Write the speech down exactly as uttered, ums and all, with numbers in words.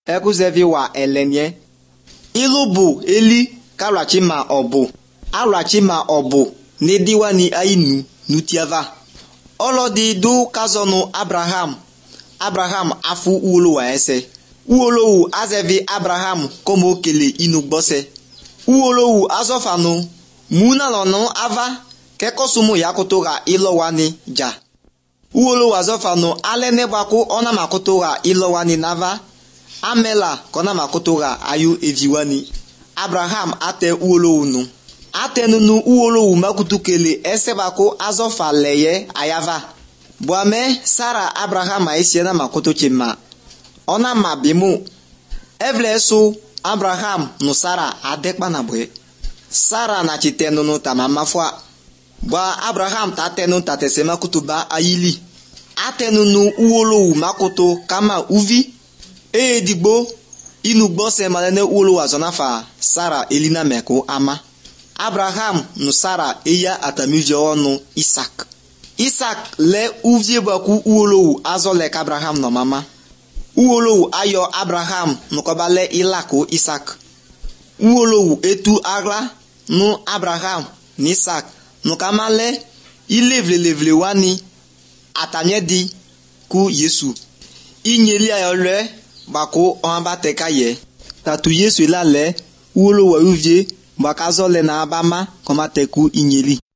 ekuzevi wa elenye ilu bụ eli kalwachi ma ọbụ alwachi ma ọbụ n'ediwani ainu nutiava ọlọdị du kazọnụ Abraham Abraham afu uolowa ese uolowu azevi Abraham komo kele inugbose uolowu azọfanụ munalọnụ ava kekosumu yakutoga ilowani ja uolowu azọfanụ alenebakụ ọna makutoga ilowani nava amela kona makutoga ayu eviwani Abraham ate uolowu nu atenunu uolowu makutukele esebako azọfa leye ayava buame Sara Abraham aisiena makoto chema ona mabimu evlesu Abraham nu Sara adekpa na bwe Sara na chitenunu tamamafwa bwa Abraham tatenu tatesema kutuba ayili atenunu uolowu makoto kama uvi edigbo inugbose malene uolowu azonafa Sara elina meko ama Abraham nu Sara eya atamijo onu Isaac Isaac le uvie baku uolowu azole ka Abraham no mama uolowu ayo Abraham nukoba le ilako Isaac uolowu etu agla nu Abraham ni Isaac nukama le ilevlelevle wani atanyedi ku Yesu inyeli ayo le bako onba teka ye tatu Yesu la le uolowu uvie baka zole na abama koma teku inyeli